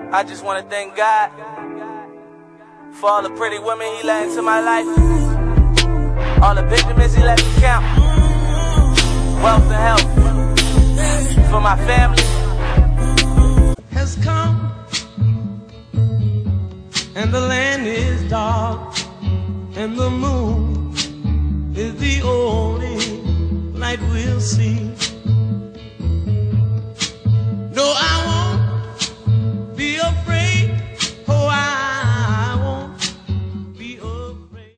I just want to thank God for all the pretty women he let into my life, all the Benjamins he let me count, wealth and health for my family. Has come and the land is dark and the moon is the only light we'll see.